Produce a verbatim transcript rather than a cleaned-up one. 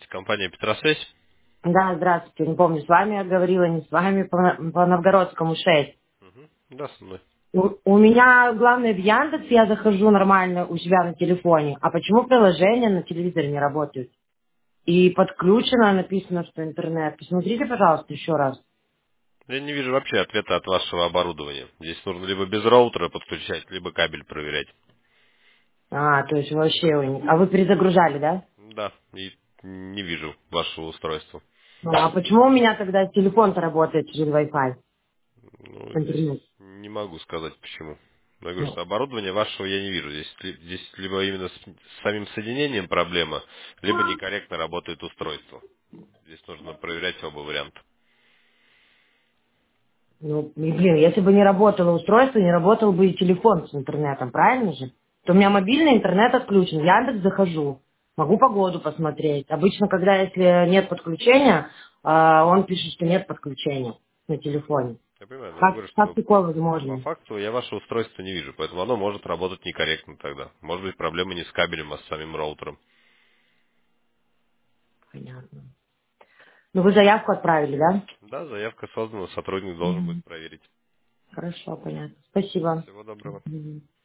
компания Петросвязь. Да, здравствуйте. Не помню, с вами я говорила, не с вами, по, по Новгородскому шесть. Мгм. Да, со мной. У, у меня, главное, в Яндекс я захожу нормально у себя на телефоне. А почему приложения на телевизоре не работают? И подключено, написано, что интернет. Посмотрите, пожалуйста, еще раз. Я не вижу вообще ответа от вашего оборудования. Здесь нужно либо без роутера подключать, либо кабель проверять. А, то есть вообще вы не... А вы перезагружали, да? Да, и не вижу вашего устройства. Ну, а почему у меня тогда телефон-то работает через Wi-Fi? Ну, Интернет. здесь не могу сказать почему. Я говорю, Ну, что оборудования вашего я не вижу. Здесь, ли- здесь либо именно с, с самим соединением проблема, либо некорректно работает устройство. Здесь нужно проверять оба варианта. ну, и, блин, если бы не работало устройство, не работал бы и телефон с интернетом, правильно же? То у меня мобильный интернет отключен, в Яндекс захожу, могу погоду посмотреть. Обычно, когда если нет подключения, а, он пишет, что нет подключения на телефоне. Я понимаю, но я Как, говорю, как что такое по возможно? факту я ваше устройство не вижу, поэтому оно может работать некорректно тогда. Может быть, проблема не с кабелем, а с самим роутером. Понятно. Ну, вы заявку отправили, да? Да, заявка создана, сотрудник должен будет Мгм. проверить. Хорошо, понятно. Спасибо. Всего доброго. Мгм.